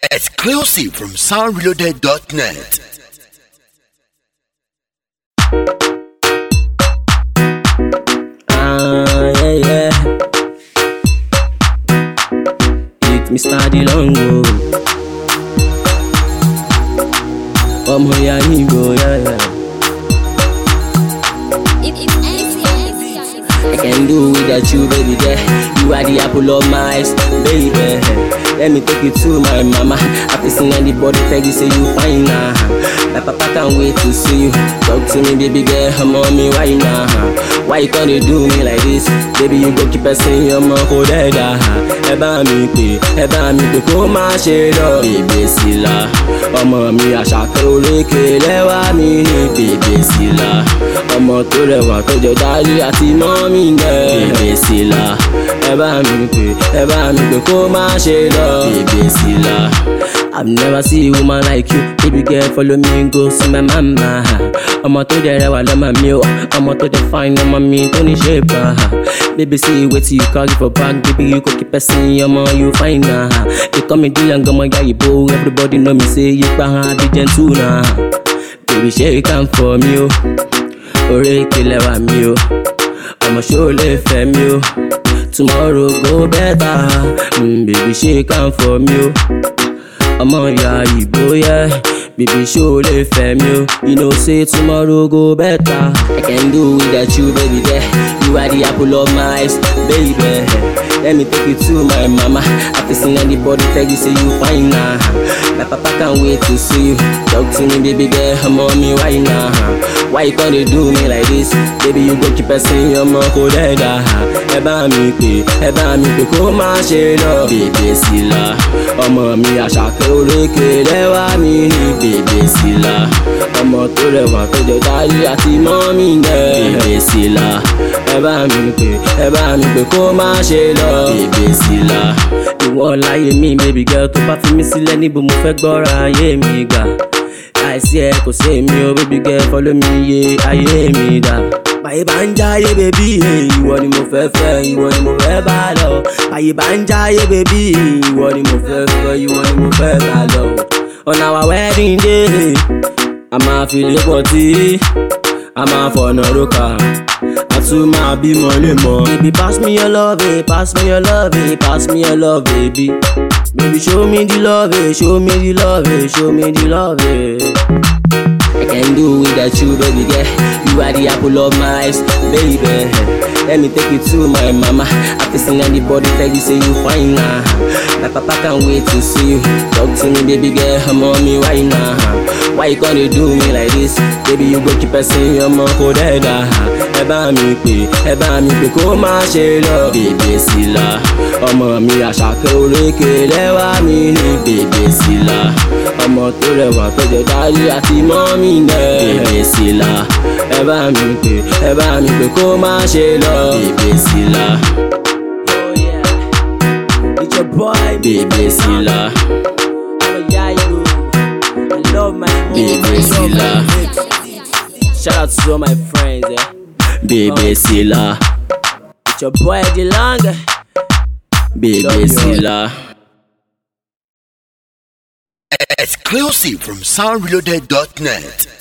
Exclusive from soundreloaded.net. Yeah. It's Mr. Dilongo. Igbo, yeah. I can do without you, baby, girl. You are the apple of my eyes, baby. Let me take you to my mama. I've seen anybody tell you say you fine now. My papa can't wait to see you. Talk to me, baby girl, I'm on me right now. Why you can't do me like this? Baby, you go keep saying your mom go dead. Eba mi pe ko ma ṣe lọ. Bèbè Sílá, ọmọ mi àṣàkẹ́ olékè lẹ́wà mi ní Bèbè Sílá. Ọmọ tó rẹwà tó jọ dálé àti mọ́mí gẹ̀. Bèbè Sílá, eba mi pe ko ma ṣe lọ. Bèbè Sílá. I've never seen a woman like you. Baby girl, follow me, go see my mama. Ọmọ tó jẹ rẹwà lọ́mọ mi o. Ọmọ tó jẹ fine ọmọ mi tó ní shape. Baby, see wetin you carry for back. Baby, you go keep person, ọmọ you fine na. They call me Dylan, ọmọ ya Igbo. Everybody know me say you pa be gentle na. Baby, shake am for me o. Orékè lẹ́wà mi o. Ọmọ ṣó lè fẹ́ mi o. Tomorrow go better. Baby, shake am for me o. Ọmọ ya Igbo, yeah. Baby, show lè fẹ́ mi o. You know say tomorrow go better. I can do without you, baby girl. You are the apple of my eyes, baby. Let me take you to my mama. I've seen anybody tell you say you fine now. My papa can't wait to see you. Talk to me, baby girl, I'm on me right now. Why you can't do me like this? Baby, you go keep saying your mom go dead. Eba mi pe ko ma ṣe lọ. Bèbè Sílá, ọmọ mi àṣàkẹ́ olékè lẹ́wà mi ní Bèbè Sílá. Ọmọ tó rẹwà tó jọ dálé àti mọ́mí gẹ̀. Bèbè Sílá, eba mi pe ko ma ṣe lọ. Bèbè Sílá. Ìwọ láyé mi, baby girl, tó bá fi mí sílẹ̀ níbo mo fẹ́ gbọ́ra ayé mi gbà. Láìsí ẹ kò sí èmi o, baby girl, follow me yé ayé mi dà. Báyé bá ń jáyé bébí, ìwọ ni mo fẹ́ fẹ́, ìwọ ni mo fẹ́ bá lọ. Báyé bá ń jáyé bébí, ìwọ ni mo fẹ́ fẹ́, ìwọ ni mo fẹ́ bá lọ. On our wedding day, a máa fi lé pọtí, a máa fọ̀nà rókà, a tún máa bímọ lé mọ. Baby, pass me your love, pass me your love, pass me your love, baby. Baby, show me the love, show me the love, show me the love. I can do without you, baby girl. You are the apple of my eyes, baby. Let me take you to my mama. I've seen anybody tell you say you fine now. My papa can't wait to see you. Talk to me, baby girl, I'm on me right now. Why you gonna do me like this? Baby, you go keep saying your mom go dead. Eba mi pe ko ma ṣe lọ. Bèbè Sílá, ọmọ mi àṣàkẹ́ olékè lẹ́wà mi ní Bèbè Sílá. Ọmọ tó rẹwà tó jẹ dálé àti mọ́mí gẹ̀. Bèbè Sílá, eba mi pe ko ma ṣe lọ. Bèbè Sílá. Oh yeah, it's your boy Bèbè Sílá. I love my Bèbè Sílá. Shout out to all my friends, Bèbè Sílá. It's your boy Dilongo. Bèbè Sílá. Exclusive from soundreloaded.net.